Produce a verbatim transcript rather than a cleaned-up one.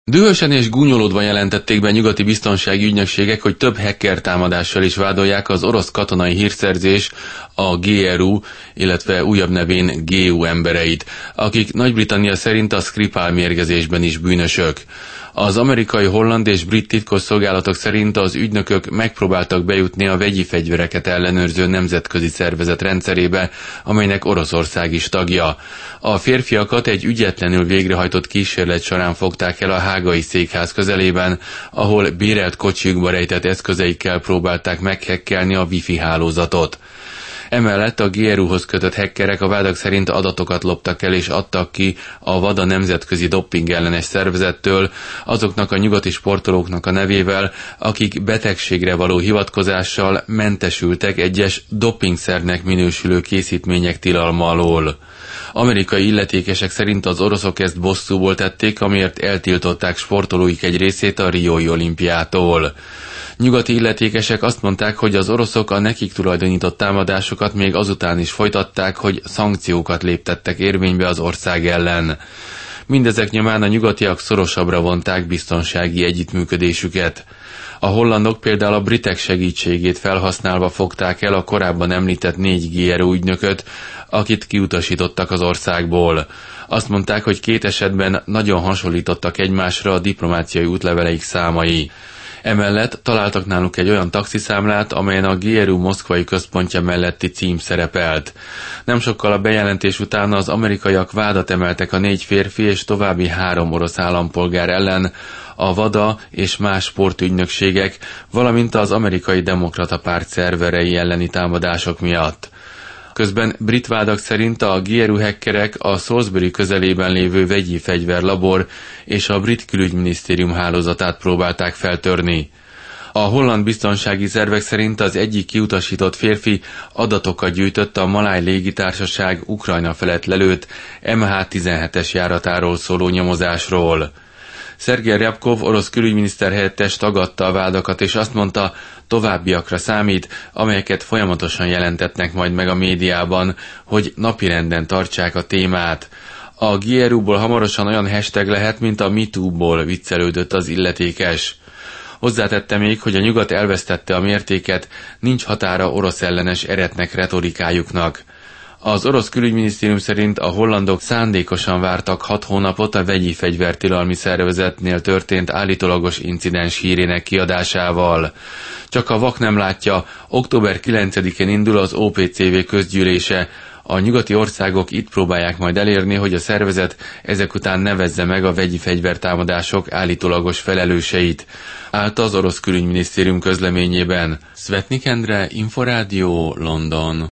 Dühösen és gúnyolódva jelentették be nyugati biztonsági ügynökségek, hogy több hacker támadással is vádolják az orosz katonai hírszerzés, a gé er u, illetve újabb nevén gé u embereit, akik Nagy-Britannia szerint a Skripal mérgezésben is bűnösök. Az amerikai, holland és brit titkosszolgálatok szerint az ügynökök megpróbáltak bejutni a vegyi fegyvereket ellenőrző nemzetközi szervezet rendszerébe, amelynek Oroszország is tagja. A férfiakat egy ügyetlenül végrehajtott kísérlet során fogták el a hágai székház közelében, ahol bérelt kocsiukba rejtett eszközeikkel próbálták meghekkelni a wifi hálózatot. Emellett a gé er u-hoz kötött hackerek a vádak szerint adatokat loptak el és adtak ki a VADA nemzetközi dopping ellenes szervezettől azoknak a nyugati sportolóknak a nevével, akik betegségre való hivatkozással mentesültek egyes dopingszernek minősülő készítmények tilalma alól. Amerikai illetékesek szerint az oroszok ezt bosszúból tették, amiért eltiltották sportolóik egy részét a riói olimpiától. Nyugati illetékesek azt mondták, hogy az oroszok a nekik tulajdonított támadásokat még azután is folytatták, hogy szankciókat léptettek érvénybe az ország ellen. Mindezek nyomán a nyugatiak szorosabbra vonták biztonsági együttműködésüket. A hollandok például a britek segítségét felhasználva fogták el a korábban említett négy gé er u ügynököt, akit kiutasítottak az országból. Azt mondták, hogy két esetben nagyon hasonlítottak egymásra a diplomáciai útleveleik számai. Emellett találtak náluk egy olyan taxiszámlát, amelyen a gé er u moszkvai központja melletti cím szerepelt. Nem sokkal a bejelentés után az amerikaiak vádat emeltek a négy férfi és további három orosz állampolgár ellen, a VADA és más sportügynökségek, valamint az amerikai demokrata párt szerverei elleni támadások miatt. Közben brit vádak szerint a gé er u hackerek a Salisbury közelében lévő vegyi fegyverlabor és a brit külügyminisztérium hálózatát próbálták feltörni. A holland biztonsági szervek szerint az egyik kiutasított férfi adatokat gyűjtött a Maláj légitársaság Ukrajna felett lelőtt em há tizenhetes járatáról szóló nyomozásról. Szergej Ryabkov orosz külügyminiszter helyettes tagadta a vádakat, és azt mondta, továbbiakra számít, amelyeket folyamatosan jelentetnek majd meg a médiában, hogy napirenden tartsák a témát. A gé er u-ból hamarosan olyan hashtag lehet, mint a MeToo-ból, viccelődött az illetékes. Hozzátette még, hogy a nyugat elvesztette a mértéket, nincs határa orosz ellenes eretnek retorikájuknak. Az orosz külügyminisztérium szerint a hollandok szándékosan vártak hat hónapot a vegyi fegyvertilalmi szervezetnél történt állítólagos incidens hírének kiadásával. Csak a vak nem látja, október kilencedikén indul az o pé cé vé közgyűlése. A nyugati országok itt próbálják majd elérni, hogy a szervezet ezek után nevezze meg a vegyi fegyvertámadások állítólagos felelőseit, állt az orosz külügyminisztérium közleményében. Szvetnik Endre, Inforádió, London.